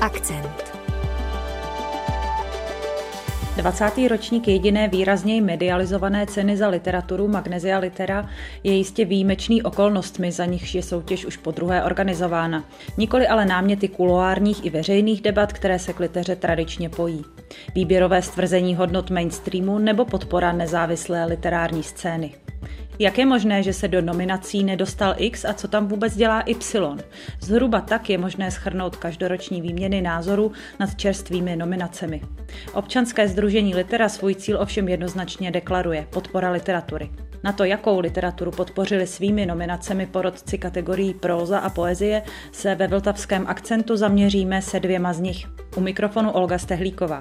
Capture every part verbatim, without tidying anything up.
Akcent. dvacátý ročník jediné výrazněji medializované ceny za literaturu Magnesia Litera je jistě výjimečný okolnostmi, za nichž je soutěž už podruhé organizována. Nikoli ale náměty kuloárních i veřejných debat, které se k liteře tradičně pojí. Výběrové stvrzení hodnot mainstreamu nebo podpora nezávislé literární scény. Jak je možné, že se do nominací nedostal X a co tam vůbec dělá Y? Zhruba tak je možné shrnout každoroční výměny názorů nad čerstvými nominacemi. Občanské sdružení Litera svůj cíl ovšem jednoznačně deklaruje – podpora literatury. Na to, jakou literaturu podpořili svými nominacemi porotci kategorií próza a poezie, se ve vltavském Akcentu zaměříme se dvěma z nich. U mikrofonu Olga Stehlíková.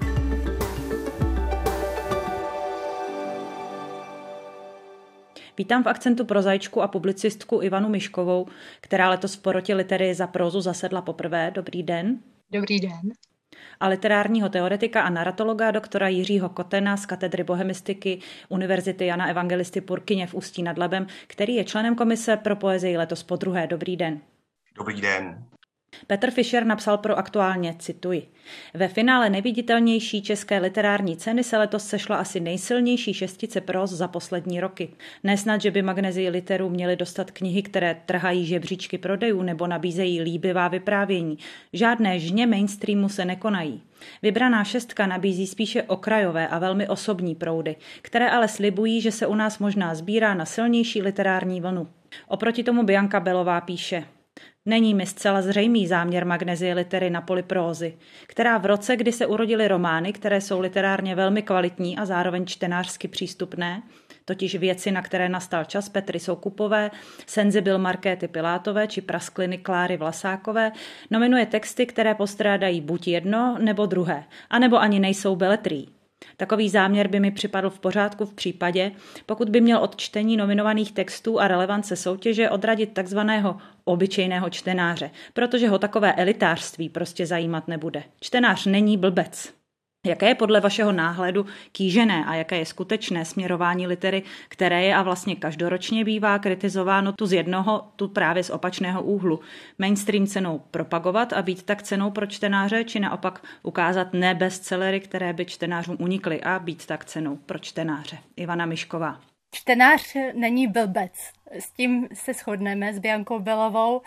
Vítám v Akcentu prozaičku a publicistku Ivanu Miškovou, která letos v porotě Litery za prózu zasedla poprvé. Dobrý den. Dobrý den. A literárního teoretika a narratologa doktora Jiřího Kotena z katedry bohemistiky Univerzity Jana Evangelisty Purkyně v Ústí nad Labem, který je členem komise pro poezii letos podruhé. Dobrý den. Dobrý den. Petr Fischer napsal pro Aktuálně, cituji. Ve finále nejviditelnější české literární ceny se letos sešla asi nejsilnější šestice próz za poslední roky. Nesnad, že by Magnesii Literu měly dostat knihy, které trhají žebříčky prodejů nebo nabízejí líbivá vyprávění. Žádné žně mainstreamu se nekonají. Vybraná šestka nabízí spíše okrajové a velmi osobní proudy, které ale slibují, že se u nás možná sbírá na silnější literární vlnu. Oproti tomu Bianka Belová píše: Není mi zcela zřejmý záměr Magnesie Litery na poli prózy, která v roce, kdy se urodily romány, které jsou literárně velmi kvalitní a zároveň čtenářsky přístupné, totiž Věci, na které nastal čas Petry Soukupové, Senzibil Markéty Pilátové či Praskliny Kláry Vlasákové, nominuje texty, které postrádají buď jedno nebo druhé, anebo ani nejsou beletrií. Takový záměr by mi připadl v pořádku v případě, pokud by měl od čtení nominovaných textů a relevance soutěže odradit takzvaného obyčejného čtenáře, protože ho takové elitářství prostě zajímat nebude. Čtenář není blbec. Jaké je podle vašeho náhledu kýžené a jaké je skutečné směrování litery, které je a vlastně každoročně bývá kritizováno tu z jednoho, tu právě z opačného úhlu? Mainstream cenou propagovat a být tak cenou pro čtenáře, či naopak ukázat ne bestsellery, které by čtenářům unikly a být tak cenou pro čtenáře? Ivana Mišková. Čtenář není blbec. S tím se shodneme s Biankou Belovou.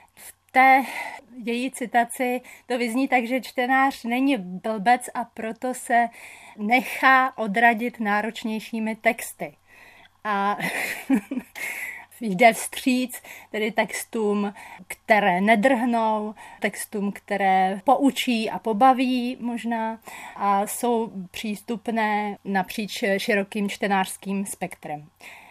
Té její citaci to vyzní tak, že čtenář není blbec a proto se nechá odradit náročnějšími texty. A jde vstříc tedy textům, které nedrhnou, textům, které poučí a pobaví možná a jsou přístupné napříč širokým čtenářským spektrem.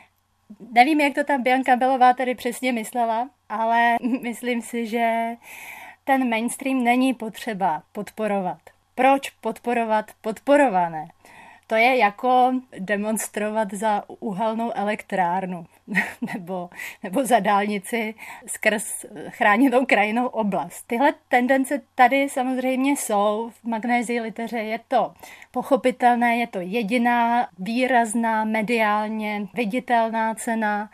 Nevím, jak to tam Bianka Belová tady přesně myslela, ale myslím si, že ten mainstream není potřeba podporovat. Proč podporovat podporované? To je jako demonstrovat za uhelnou elektrárnu nebo, nebo za dálnici skrz chráněnou krajinnou oblast. Tyhle tendence tady samozřejmě jsou. V Magnesii Liteře je to pochopitelné, je to jediná výrazná, mediálně viditelná cena.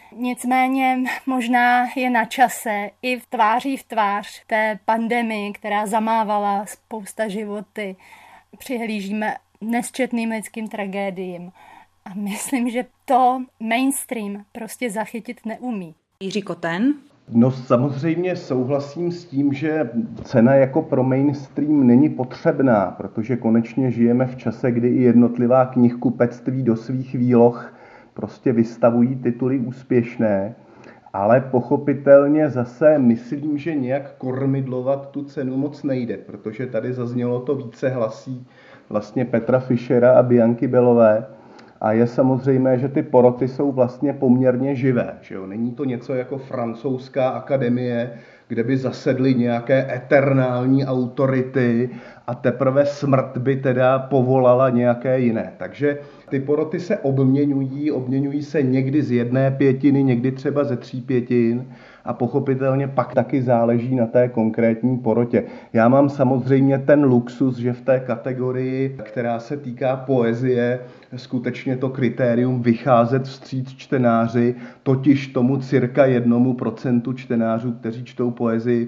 Nicméně možná je na čase i v tváří v tvář té pandemii, která zamávala spousta životy. Přihlížíme nesčetným lidským tragédiím. A myslím, že to mainstream prostě zachytit neumí. Jiří Koten? No samozřejmě souhlasím s tím, že cena jako pro mainstream není potřebná, protože konečně žijeme v čase, kdy i jednotlivá knihkupectví do svých výloh prostě vystavují tituly úspěšné, ale pochopitelně zase myslím, že nějak kormidlovat tu cenu moc nejde, protože tady zaznělo to více hlasí vlastně Petra Fischera a Bianky Belové a je samozřejmé, že ty poroty jsou vlastně poměrně živé. Že jo? Není to něco jako francouzská akademie, kde by zasedly nějaké eternální autority a teprve smrt by teda povolala nějaké jiné. Takže ty poroty se obměňují, obměňují se někdy z jedné pětiny, někdy třeba ze tří pětin a pochopitelně pak taky záleží na té konkrétní porotě. Já mám samozřejmě ten luxus, že v té kategorii, která se týká poezie, skutečně to kritérium vycházet vstříc čtenáři, totiž tomu cirka jednomu procentu čtenářů, kteří čtou poezii,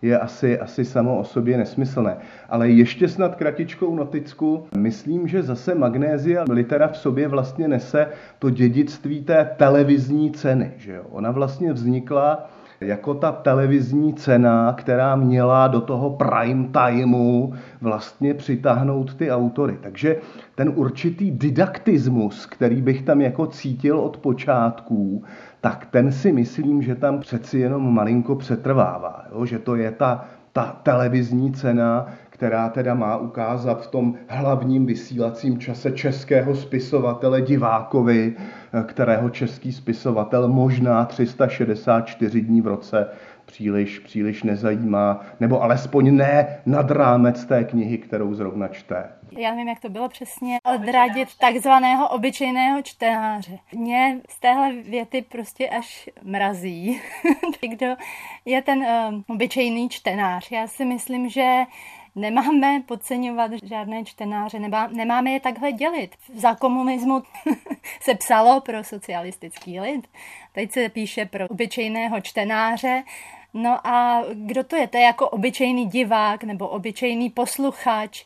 je asi, asi samo o sobě nesmyslné. Ale ještě snad kratičkou noticku. Myslím, že zase Magnésia Litera v sobě vlastně nese to dědictví té televizní ceny. Že jo? Ona vlastně vznikla jako ta televizní cena, která měla do toho prime timeu vlastně přitáhnout ty autory. Takže ten určitý didaktismus, který bych tam jako cítil od počátků, tak ten si myslím, že tam přeci jenom malinko přetrvává. Jo? Že to je ta, ta televizní cena, která teda má ukázat v tom hlavním vysílacím čase českého spisovatele divákovi, kterého český spisovatel možná tři sta šedesát čtyři dní v roce příliš, příliš nezajímá, nebo alespoň ne nad rámec té knihy, kterou zrovna čte. Já nevím, jak to bylo přesně, odradit takzvaného obyčejného čtenáře. Mě z téhle věty prostě až mrazí. Kdo je ten uh, obyčejný čtenář? Já si myslím, že nemáme podceňovat žádné čtenáře, nemáme je takhle dělit. Za komunismu se psalo pro socialistický lid, teď se píše pro obyčejného čtenáře. No a kdo to je? To je jako obyčejný divák nebo obyčejný posluchač.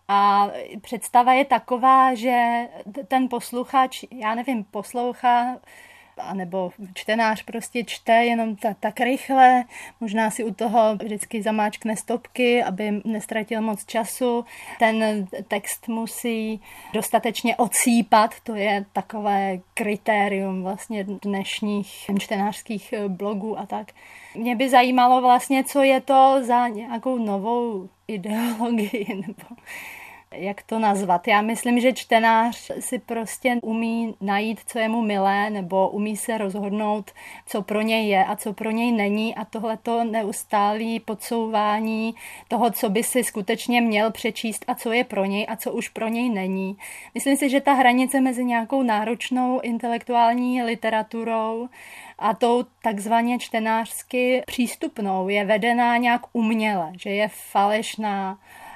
A představa je taková, že ten posluchač, já nevím, poslouchá, anebo čtenář prostě čte jenom ta, tak rychle, možná si u toho vždycky zamáčkne stopky, aby nestratil moc času. Ten text musí dostatečně odsýpat, to je takové kritérium vlastně dnešních čtenářských blogů a tak. Mě by zajímalo vlastně, co je to za nějakou novou ideologii, nebo jak to nazvat. Já myslím, že čtenář si prostě umí najít, co je mu milé, nebo umí se rozhodnout, co pro něj je a co pro něj není, a tohleto neustálé podsouvání toho, co by si skutečně měl přečíst a co je pro něj a co už pro něj není. Myslím si, že ta hranice mezi nějakou náročnou intelektuální literaturou a tou takzvaně čtenářsky přístupnou je vedená nějak uměle, že je falešná,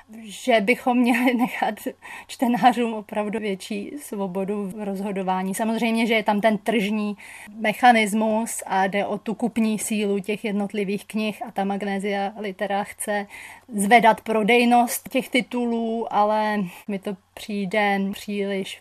že bychom měli nechat čtenářům opravdu větší svobodu v rozhodování. Samozřejmě, že je tam ten tržní mechanismus a jde o tu kupní sílu těch jednotlivých knih a ta Magnésia Litera chce zvedat prodejnost těch titulů, ale mi to přijde příliš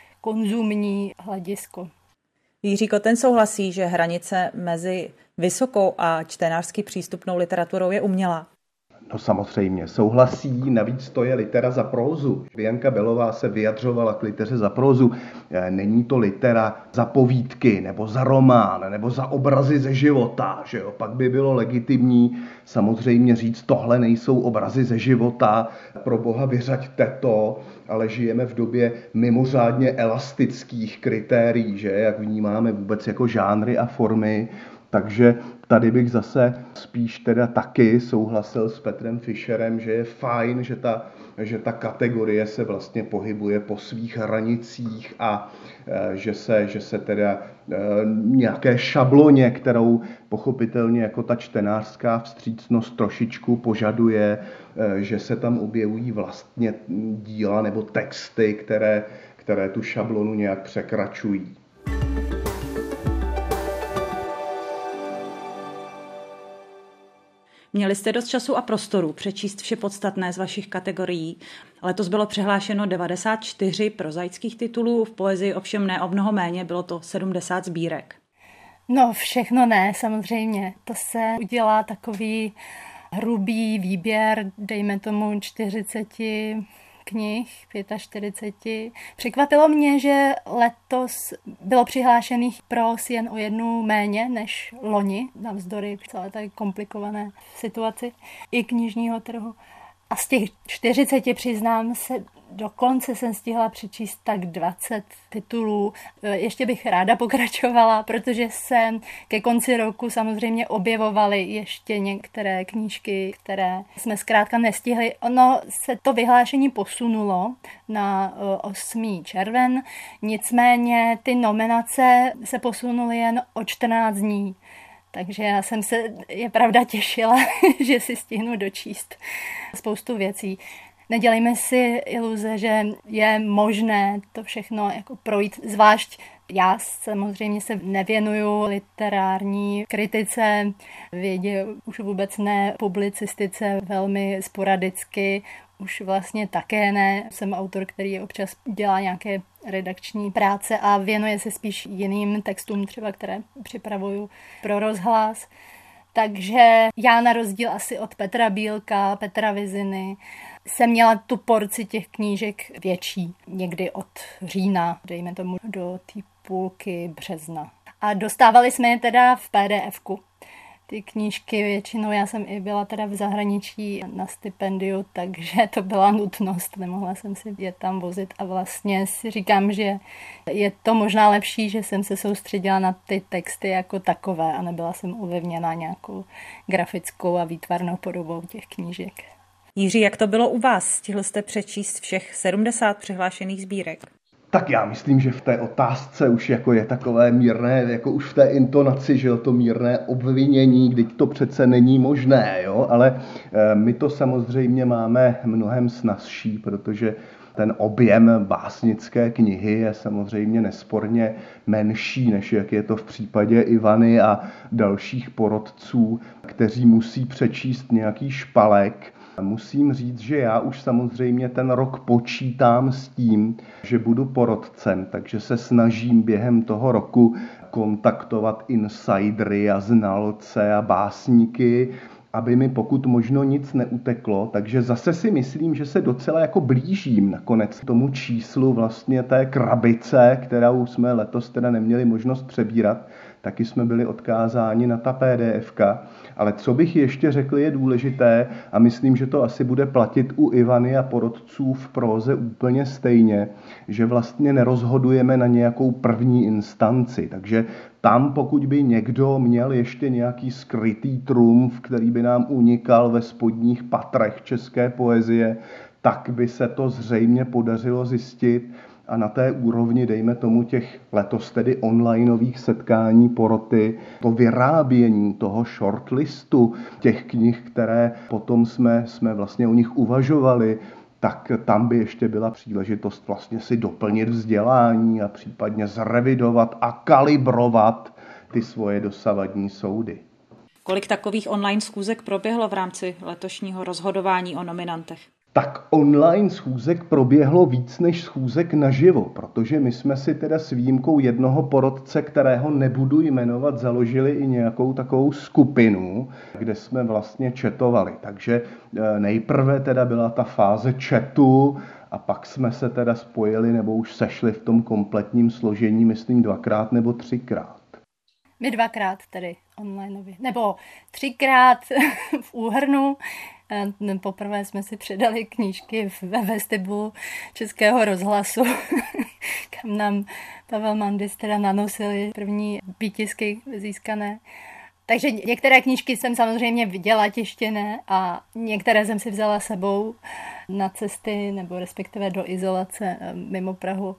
konzumní hledisko. Jiří Koten souhlasí, že hranice mezi vysokou a čtenářsky přístupnou literaturou je umělá. No samozřejmě, souhlasí, navíc to je litera za prózu. Bianca Belová se vyjadřovala k liteře za prózu. Není to litera za povídky, nebo za román, nebo za obrazy ze života. Že jo? Pak by bylo legitimní samozřejmě říct, tohle nejsou obrazy ze života, pro boha vyřaďte to, ale žijeme v době mimořádně elastických kritérií, že? Jak vnímáme vůbec jako žánry a formy. Takže tady bych zase spíš teda taky souhlasil s Petrem Fischerem, že je fajn, že ta, že ta kategorie se vlastně pohybuje po svých hranicích a že se, že se teda nějaké šabloně, kterou pochopitelně jako ta čtenářská vstřícnost trošičku požaduje, že se tam objevují vlastně díla nebo texty, které, které tu šablonu nějak překračují. Měli jste dost času a prostoru přečíst vše podstatné z vašich kategorií. Letos bylo přihlášeno devadesát čtyři prozaických titulů, v poezii ovšem ne o mnoho méně, bylo to sedmdesát sbírek. No všechno ne, samozřejmě. To se udělá takový hrubý výběr, dejme tomu čtyřicet knih, čtyřicet pět. Překvapilo mě, že letos bylo přihlášených pros jen o jednu méně než loni, navzdory celé té komplikované situaci i knižního trhu. A z těch čtyřiceti, přiznám se, dokonce jsem stihla přečíst tak dvacet titulů. Ještě bych ráda pokračovala, protože se ke konci roku samozřejmě objevovaly ještě některé knížky, které jsme zkrátka nestihli. Ono se to vyhlášení posunulo na osmý červen, nicméně ty nominace se posunuly jen o čtrnáct dní. Takže já jsem se, je pravda, těšila, že si stihnu dočíst spoustu věcí. Nedělejme si iluze, že je možné to všechno jako projít, zvlášť Já samozřejmě se nevěnuju literární kritice, vědě už vůbec ne, publicistice velmi sporadicky, už vlastně také ne. Jsem autor, který občas dělá nějaké redakční práce a věnuje se spíš jiným textům, třeba které připravuju pro rozhlas. Takže já na rozdíl asi od Petra Bílka, Petra Viziny, jsem měla tu porci těch knížek větší, někdy od října, dejme tomu do té půlky března. A dostávali jsme je teda v pé dé efku. Ty knížky většinou, já jsem i byla teda v zahraničí na stipendiu, takže to byla nutnost, nemohla jsem si je tam vozit a vlastně si říkám, že je to možná lepší, že jsem se soustředila na ty texty jako takové a nebyla jsem ovlivněna nějakou grafickou a výtvarnou podobou těch knížek. Jiří, jak to bylo u vás? Stihl jste přečíst všech sedmdesát přihlášených sbírek? Tak já myslím, že v té otázce už jako je takové mírné, jako už v té intonaci, že jo, to mírné obvinění, kdy to přece není možné, jo, ale my to samozřejmě máme mnohem snazší, protože ten objem básnické knihy je samozřejmě nesporně menší, než jak je to v případě Ivany a dalších porotců, kteří musí přečíst nějaký špalek. Musím říct, že já už samozřejmě ten rok počítám s tím, že budu porotcem, takže se snažím během toho roku kontaktovat insidery a znalce a básníky, aby mi pokud možno nic neuteklo, takže zase si myslím, že se docela jako blížím nakonec tomu číslu vlastně té krabice, kterou jsme letos teda neměli možnost přebírat, taky jsme byli odkázáni na ta pé dé efka, ale co bych ještě řekl je důležité a myslím, že to asi bude platit u Ivany a porotců v próze úplně stejně, že vlastně nerozhodujeme na nějakou první instanci, takže tam, pokud by někdo měl ještě nějaký skrytý trumf, který by nám unikal ve spodních patrech české poezie, tak by se to zřejmě podařilo zjistit a na té úrovni, dejme tomu těch letos tedy onlineových setkání poroty, to vyrábění toho shortlistu těch knih, které potom jsme, jsme vlastně o nich uvažovali, tak tam by ještě byla příležitost vlastně si doplnit vzdělání a případně zrevidovat a kalibrovat ty svoje dosavadní soudy. Kolik takových online schůzek proběhlo v rámci letošního rozhodování o nominantech? Tak online schůzek proběhlo víc než schůzek naživo, protože my jsme si teda s výjimkou jednoho porotce, kterého nebudu jmenovat, založili i nějakou takovou skupinu, kde jsme vlastně chatovali. Takže nejprve teda byla ta fáze chatu a pak jsme se teda spojili nebo už sešli v tom kompletním složení, myslím dvakrát nebo třikrát. My dvakrát tedy onlineově, nebo třikrát v úhrnu. Poprvé jsme si předali knížky ve vestibulu Českého rozhlasu, kam nám Pavel Mandis teda nanosili první výtisky získané. Takže některé knížky jsem samozřejmě viděla tištěné a některé jsem si vzala sebou na cesty nebo respektive do izolace mimo Prahu.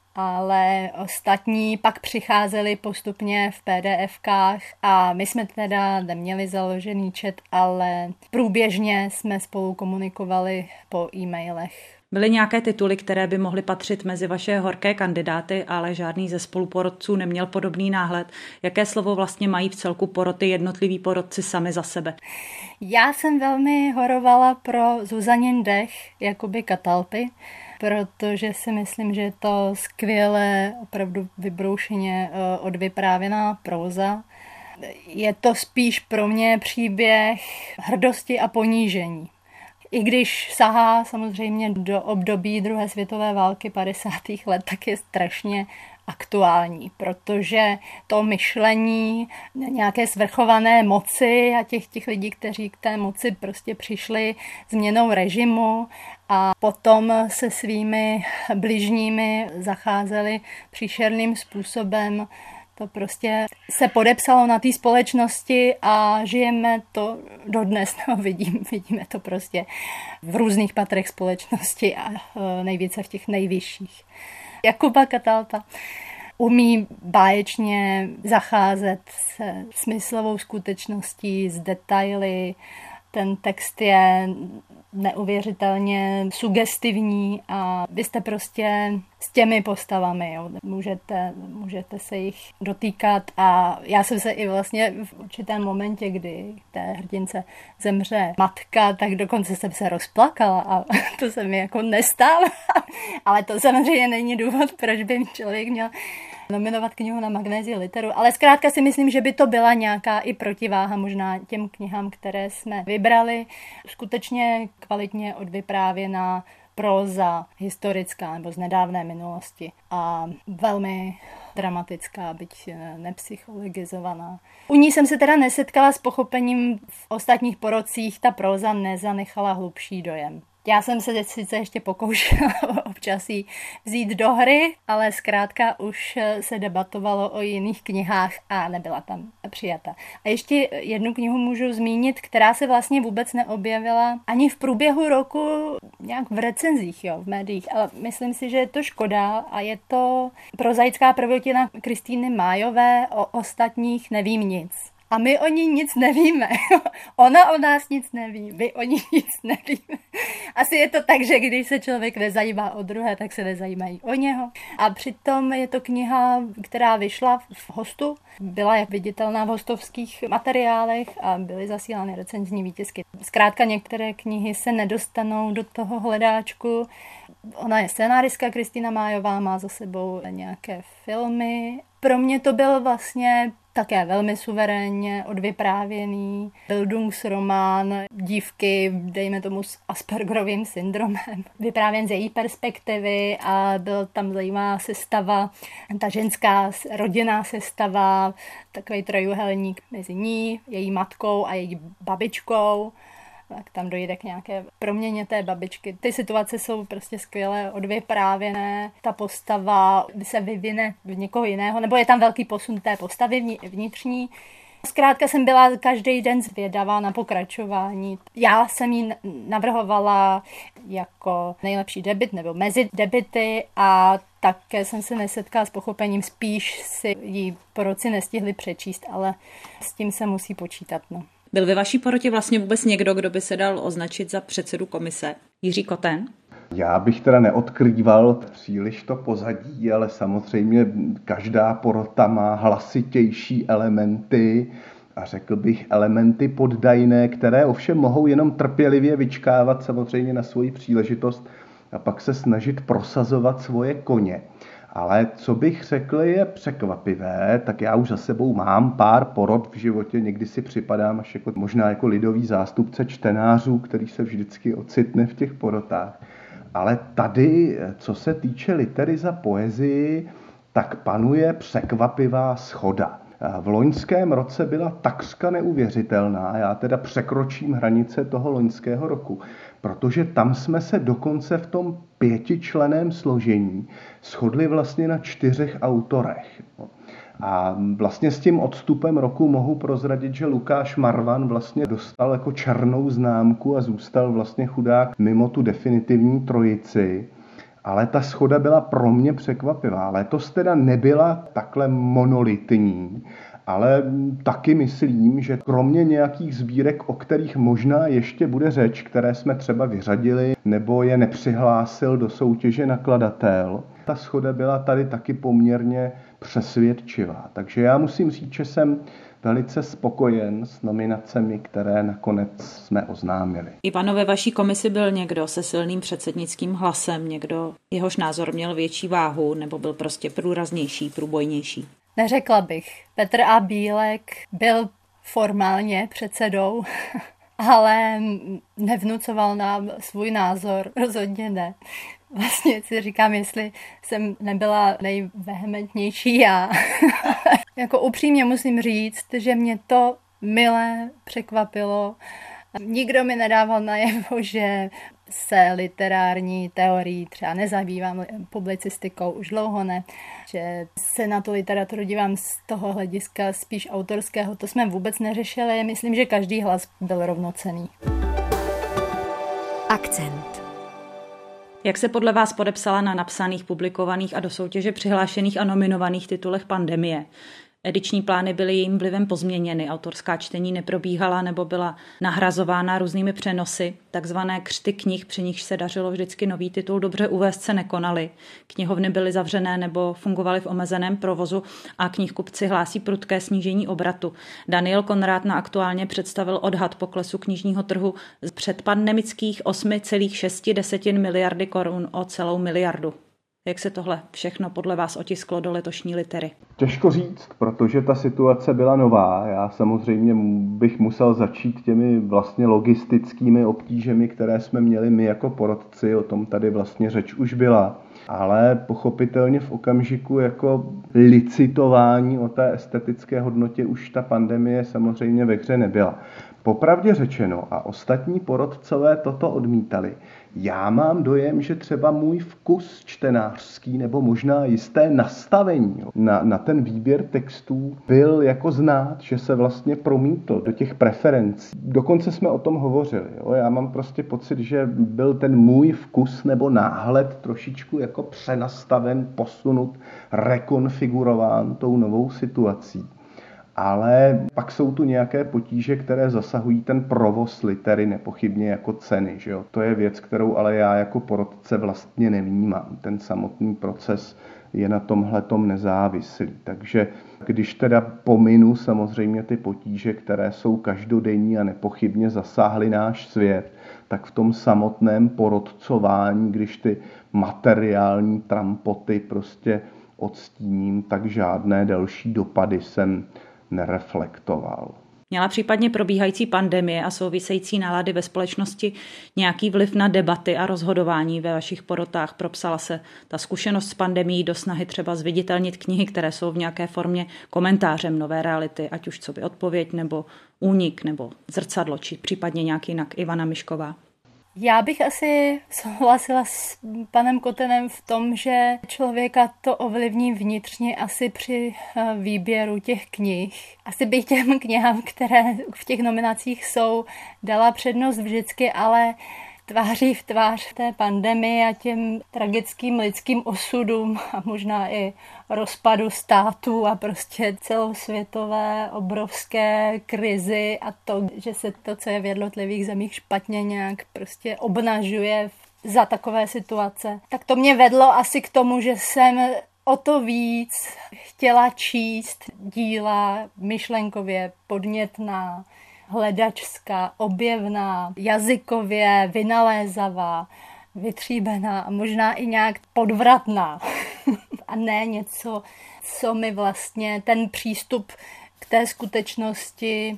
Ale ostatní pak přicházeli postupně v pé dé efkách a my jsme teda neměli založený chat, ale průběžně jsme spolu komunikovali po e-mailech. Byly nějaké tituly, které by mohly patřit mezi vaše horké kandidáty, ale žádný ze spoluporotců neměl podobný náhled. Jaké slovo vlastně mají v celku poroty jednotliví porotci sami za sebe? Já jsem velmi horovala pro Zuzanin dech, jakoby Katalpy, protože si myslím, že je to skvěle, opravdu vybroušeně odvyprávěná próza. Je to spíš pro mě příběh hrdosti a ponížení. I když sahá samozřejmě do období druhé světové války padesátých let, tak je strašně aktuální, protože to myšlení nějaké svrchované moci a těch, těch lidí, kteří k té moci prostě přišli změnou režimu a potom se svými bližními zacházeli příšerným způsobem, to prostě se podepsalo na té společnosti a žijeme to dodnes, no, vidím, vidíme to prostě v různých patrech společnosti a nejvíce v těch nejvyšších. Jakuba Katalpa umí báječně zacházet se smyslovou skutečností, s detaily ten text je neuvěřitelně sugestivní a vy jste prostě s těmi postavami, jo. Můžete, můžete se jich dotýkat a já jsem se i vlastně v určitém momentě, kdy té hrdince zemře matka, tak dokonce jsem se rozplakala a to se mi jako nestává, ale to samozřejmě není důvod, proč by člověk měl nominovat knihu na Magnézii literu, ale zkrátka si myslím, že by to byla nějaká i protiváha možná těm knihám, které jsme vybrali. Skutečně kvalitně odvyprávěná próza historická nebo z nedávné minulosti a velmi dramatická, byť nepsychologizovaná. U ní jsem se teda nesetkala s pochopením, v ostatních porocích ta próza nezanechala hlubší dojem. Já jsem se sice ještě pokoušela občas jí vzít do hry, ale zkrátka už se debatovalo o jiných knihách a nebyla tam přijata. A ještě jednu knihu můžu zmínit, která se vlastně vůbec neobjevila ani v průběhu roku nějak v recenzích, jo, v médiích, ale myslím si, že je to škoda a je to prozaická prvotina Kristýny Májové O ostatních nevím nic. A my o ní nic nevíme. Ona o nás nic neví, my o ní nic nevíme. Asi je to tak, že když se člověk nezajímá o druhé, tak se nezajímají o něho. A přitom je to kniha, která vyšla v Hostu, byla jak viditelná v hostovských materiálech a byly zasílány recenzní výtisky. Zkrátka některé knihy se nedostanou do toho hledáčku. Ona je scénáristka Kristýna Májová, má za sebou nějaké filmy. Pro mě to byl vlastně také velmi suverénně odvyprávěný bildungsromán dívky, dejme tomu s Aspergerovým syndromem, vyprávěn z její perspektivy a byl tam zajímavá sestava, ta ženská rodinná sestava, takový trojuhelník mezi ní, její matkou a její babičkou. Tak tam dojde k nějaké proměně té babičky. Ty situace jsou prostě skvěle odvyprávěné. Ta postava se vyvine v někoho jiného, nebo je tam velký posun té postavy vnitřní. Zkrátka jsem byla každý den zvědavá na pokračování. Já jsem ji navrhovala jako nejlepší debut nebo mezi debuty a také jsem se nesetkala s pochopením. Spíš si ji po roce nestihli přečíst, ale s tím se musí počítat, no. Byl ve vaší porotě vlastně vůbec někdo, kdo by se dal označit za předsedu komise? Jiří Koten? Já bych teda neodkrýval příliš to pozadí, ale samozřejmě každá porota má hlasitější elementy a řekl bych elementy poddajné, které ovšem mohou jenom trpělivě vyčkávat samozřejmě na svoji příležitost a pak se snažit prosazovat svoje koně. Ale co bych řekl je překvapivé, tak já už za sebou mám pár porot v životě, někdy si připadám až jako, možná jako lidový zástupce čtenářů, který se vždycky ocitne v těch porotách. Ale tady, co se týče litery za poezii, tak panuje překvapivá shoda. V loňském roce byla takřka neuvěřitelná, já teda překročím hranice toho loňského roku, protože tam jsme se dokonce v tom pětičlenném složení shodli vlastně na čtyřech autorech. A vlastně s tím odstupem roku mohu prozradit, že Lukáš Marvan vlastně dostal jako černou známku a zůstal vlastně chudák mimo tu definitivní trojici. Ale ta shoda byla pro mě překvapivá. Letos teda nebyla takhle monolitní, ale taky myslím, že kromě nějakých sbírek, o kterých možná ještě bude řeč, které jsme třeba vyřadili, nebo je nepřihlásil do soutěže nakladatel, ta shoda byla tady taky poměrně přesvědčivá. Takže já musím říct, že jsem velice spokojen s nominacemi, které nakonec jsme oznámili. Ivano, ve vaší komisi byl někdo se silným předsednickým hlasem, někdo, jehož názor měl větší váhu, nebo byl prostě průraznější, průbojnější? Neřekla bych. Petr A. Bílek byl formálně předsedou, ale nevnucoval nám svůj názor, rozhodně ne. Vlastně si říkám, jestli jsem nebyla nejvehementnější já. Jako upřímně musím říct, že mě to mile překvapilo. Nikdo mi nedával najevo, že se literární teorií třeba nezabývám, publicistikou už dlouho ne, že se na tu literaturu dívám z toho hlediska spíš autorského, to jsme vůbec neřešili. Myslím, že každý hlas byl rovnocenný. Akcent. Jak se podle vás podepsala na napsaných, publikovaných a do soutěže přihlášených a nominovaných titulech pandemie? Ediční plány byly jejím vlivem pozměněny, autorská čtení neprobíhala nebo byla nahrazována různými přenosy. Takzvané křty knih, při nichž se dařilo vždycky nový titul dobře uvést, se nekonaly. Knihovny byly zavřené nebo fungovaly v omezeném provozu a knihkupci hlásí prudké snížení obratu. Daniel Konrád na Aktuálně představil odhad poklesu knižního trhu z předpandemických osm celá šest miliardy korun o celou miliardu. Jak se tohle všechno podle vás otisklo do letošní litery? Těžko říct, protože ta situace byla nová. Já samozřejmě bych musel začít těmi vlastně logistickými obtížemi, které jsme měli my jako porotci, o tom tady vlastně řeč už byla. Ale pochopitelně v okamžiku jako licitování o té estetické hodnotě už ta pandemie samozřejmě ve hře nebyla. Popravdě řečeno, a ostatní porotcové toto odmítali, já mám dojem, že třeba můj vkus čtenářský nebo možná jisté nastavení na, na ten výběr textů byl jako znát, že se vlastně promítl do těch preferencí. Dokonce jsme o tom hovořili. Jo? Já mám prostě pocit, že byl ten můj vkus nebo náhled trošičku jako přenastaven, posunut, rekonfigurován tou novou situací. Ale pak jsou tu nějaké potíže, které zasahují ten provoz litery nepochybně jako ceny. Že jo? To je věc, kterou ale já jako porotce vlastně nevnímám. Ten samotný proces je na tomhletom nezávislý. Takže když teda pominu samozřejmě ty potíže, které jsou každodenní a nepochybně zasáhly náš svět, tak v tom samotném porotcování, když ty materiální trampoty prostě odstíním, tak žádné další dopady jsem nereflektoval. Měla případně probíhající pandemie a související nálady ve společnosti nějaký vliv na debaty a rozhodování ve vašich porotách? Propsala se ta zkušenost s pandemií do snahy třeba zviditelnit knihy, které jsou v nějaké formě komentářem nové reality, ať už co by odpověď, nebo únik, nebo zrcadlo, či případně nějak jinak? Ivana Mišková. Já bych asi souhlasila s panem Kotenem v tom, že člověka to ovlivní vnitřně asi při výběru těch knih. Asi bych těm knihám, které v těch nominacích jsou, dala přednost vždycky, ale tváří v tvář té pandemii a těm tragickým lidským osudům a možná i rozpadu států a prostě celosvětové obrovské krizi a to, že se to, co je v jednotlivých zemích špatně nějak prostě obnažuje za takové situace. Tak to mě vedlo asi k tomu, že jsem o to víc chtěla číst díla myšlenkově podnětná, hledačská, objevná, jazykově vynalézavá, vytříbená a možná i nějak podvratná. A ne něco, co mi vlastně ten přístup k té skutečnosti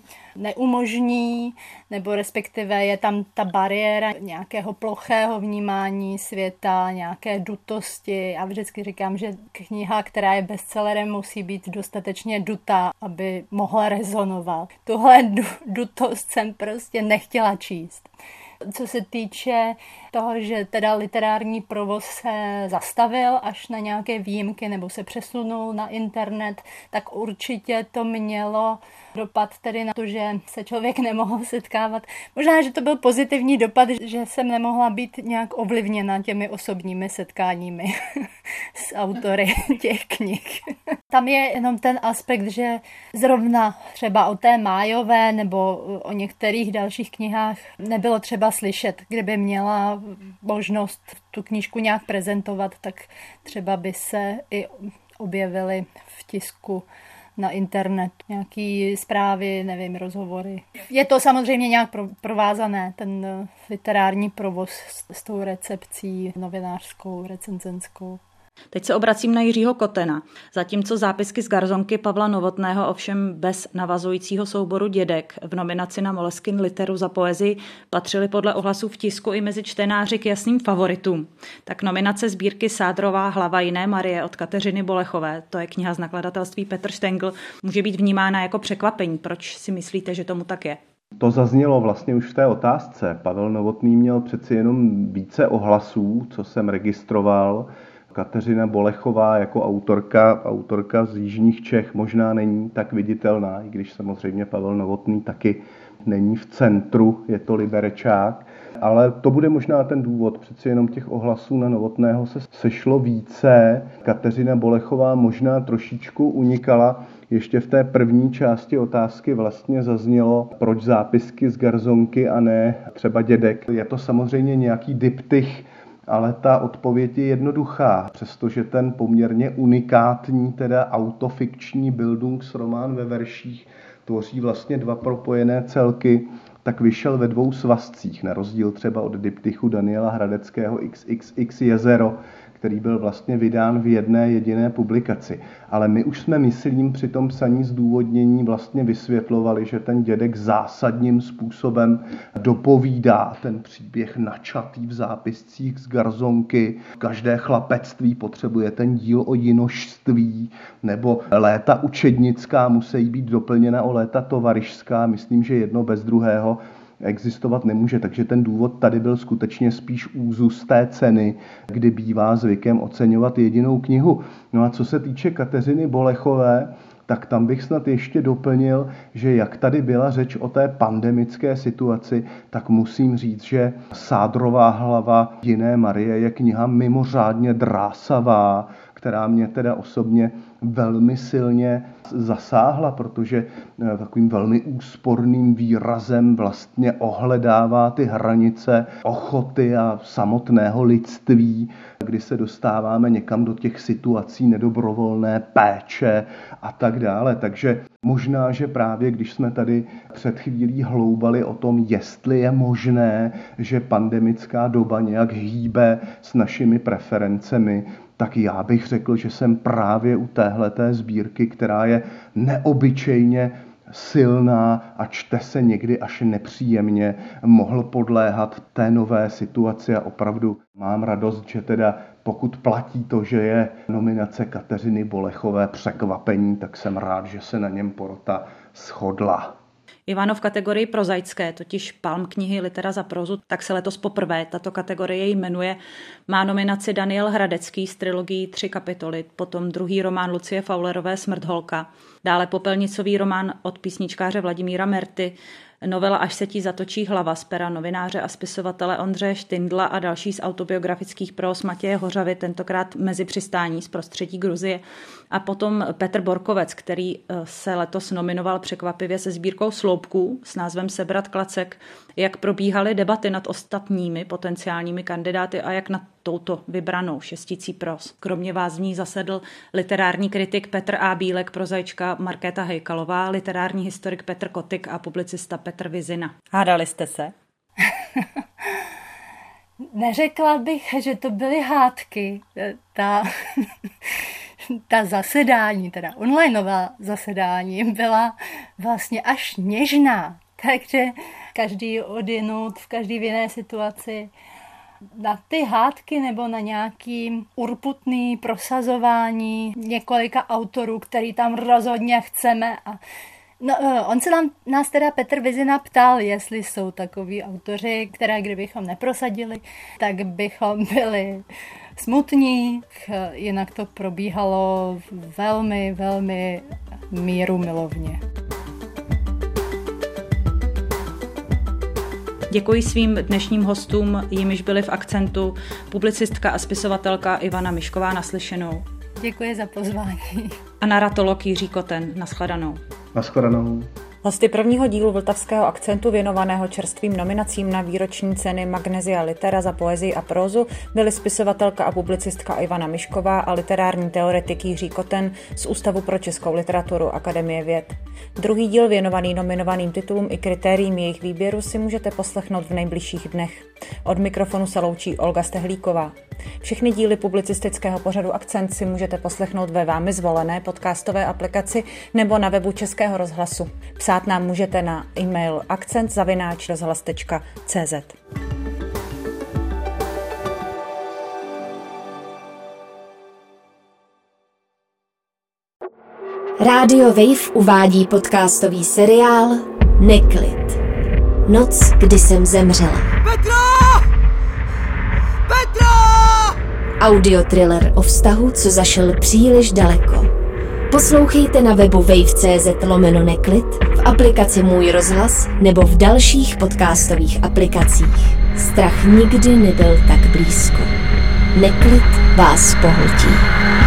neumožní, nebo respektive je tam ta bariéra nějakého plochého vnímání světa, nějaké dutosti. Já vždycky říkám, že kniha, která je bestsellerem, musí být dostatečně dutá, aby mohla rezonovat. Tuhle dutost jsem prostě nechtěla číst. Co se týče toho, že teda literární provoz se zastavil až na nějaké výjimky nebo se přesunul na internet, tak určitě to mělo dopad tedy na to, že se člověk nemohl setkávat. Možná, že to byl pozitivní dopad, že jsem nemohla být nějak ovlivněna těmi osobními setkáními s autory těch knih. Tam je jenom ten aspekt, že zrovna třeba o té Májové nebo o některých dalších knihách nebylo třeba slyšet. Kdyby měla možnost tu knížku nějak prezentovat, tak třeba by se i objevily v tisku na internet nějaký zprávy, nevím, rozhovory. Je to samozřejmě nějak provázané, ten literární provoz s, s tou recepcí novinářskou, recenzenskou. Teď se obracím na Jiřího Kotena. Zatímco zápisky z Garzonky Pavla Novotného, ovšem bez navazujícího souboru Dědek, v nominaci na Moleskine Literu za poezii patřily podle ohlasů v tisku i mezi čtenáři k jasným favoritům. Tak nominace sbírky Sádrová hlava jiné Marie od Kateřiny Bolechové, to je kniha z nakladatelství Petr Štengl, může být vnímána jako překvapení. Proč si myslíte, že tomu tak je? To zaznělo vlastně už v té otázce. Pavel Novotný měl přeci jenom více ohlasů, co jsem registroval. Kateřina Bolechová jako autorka, autorka z jižních Čech možná není tak viditelná, i když samozřejmě Pavel Novotný taky není v centru, je to liberečák. Ale to bude možná ten důvod, přeci jenom těch ohlasů na Novotného se sešlo více. Kateřina Bolechová možná trošičku unikala ještě v té první části otázky vlastně zaznělo, proč zápisky z garzonky a ne třeba dědek. Je to samozřejmě nějaký diptych, ale ta odpověď je jednoduchá, přestože ten poměrně unikátní, teda autofikční Bildungsroman ve verších tvoří vlastně dva propojené celky, tak vyšel ve dvou svazcích, na rozdíl třeba od diptychu Daniela Hradeckého iks iks iks Jezero, který byl vlastně vydán v jedné jediné publikaci. Ale my už jsme, myslím, při tom psaní zdůvodnění vlastně vysvětlovali, že ten dědek zásadním způsobem dopovídá ten příběh načatý v zápiscích z garzonky. Každé chlapectví potřebuje ten díl o jinožství, nebo léta učednická musí být doplněna o léta tovaryšská. Myslím, že jedno bez druhého existovat nemůže, takže ten důvod tady byl skutečně spíš úzus té ceny, kdy bývá zvykem oceňovat jedinou knihu. No a co se týče Kateřiny Bolechové, tak tam bych snad ještě doplnil, že jak tady byla řeč o té pandemické situaci, tak musím říct, že Sádrová hlava Jiné Marie je kniha mimořádně drásavá, která mě teda osobně velmi silně zasáhla, protože takovým velmi úsporným výrazem vlastně ohledává ty hranice ochoty a samotného lidství, kdy se dostáváme někam do těch situací nedobrovolné péče a tak dále. Takže možná, že právě když jsme tady před chvílí hloubali o tom, jestli je možné, že pandemická doba nějak hýbe s našimi preferencemi, tak já bych řekl, že jsem právě u téhleté sbírky, která je neobyčejně silná a čte se někdy až nepříjemně, mohl podléhat té nové situaci a opravdu mám radost, že teda pokud platí to, že je nominace Kateřiny Bolechové překvapení, tak jsem rád, že se na něm porota shodla. Ivano, v kategorii prozaické, totiž Palm knihy Litera za prózu, tak se letos poprvé tato kategorie jmenuje. Má nominaci Daniel Hradecký z trilogií Tři kapitoly, potom druhý román Lucie Faulerové Smrt holka, dále popelnicový román od písničkáře Vladimíra Merty, novela Až se ti zatočí hlava z pera novináře a spisovatele Ondřeje Štindla a další z autobiografických próz Matěje Hořavy, tentokrát Mezi přistání z prostředí Gruzie. A potom Petr Borkovec, který se letos nominoval překvapivě se sbírkou sloupků s názvem Sebrat klacek, jak probíhaly debaty nad ostatními potenciálními kandidáty a jak nad touto vybranou šesticí pros. Kromě vás v ní zasedl literární kritik Petr A. Bílek, prozaička Markéta Hejkalová, literární historik Petr Kotik a publicista Petr Vizina. Hádali jste se? Neřekla bych, že to byly hádky. Ta, ta zasedání, teda onlineová zasedání, byla vlastně až něžná. Takže každý odinut v každý v jiné situaci na ty hádky nebo na nějaký urputný prosazování několika autorů, který tam rozhodně chceme. A no, on se nám, nás teda Petr Vizina ptal, jestli jsou takoví autoři, které kdybychom neprosadili, tak bychom byli smutní. Jinak to probíhalo velmi, velmi mírumilovně. Děkuji svým dnešním hostům, jimiž byli v akcentu publicistka a spisovatelka Ivana Mišková, naslyšenou. Děkuji za pozvání. A naratolog Jiří Koten, nashledanou. Nashledanou. Hosty prvního dílu Vltavského akcentu věnovaného čerstvým nominacím na výroční ceny Magnesia Litera za poezii a prózu byly spisovatelka a publicistka Ivana Mišková a literární teoretik Jiří Koten z Ústavu pro českou literaturu Akademie věd. Druhý díl věnovaný nominovaným titulům i kritériím jejich výběru si můžete poslechnout v nejbližších dnech. Od mikrofonu se loučí Olga Stehlíková. Všechny díly publicistického pořadu Akcent si můžete poslechnout ve vámi zvolené podcastové aplikaci nebo na webu Českého rozhlasu. Psát nám můžete na e-mail akcent zavináč rozhlas tečka cé zet. Rádio Wave uvádí podcastový seriál Neklid. Noc, kdy jsem zemřela. Petra! Petra! Audiothriller o vztahu, co zašel příliš daleko. Poslouchejte na webu wave tečka cé zet lomeno Neklid, v aplikaci Můj rozhlas nebo v dalších podcastových aplikacích. Strach nikdy nebyl tak blízko. Neklid vás pohltí.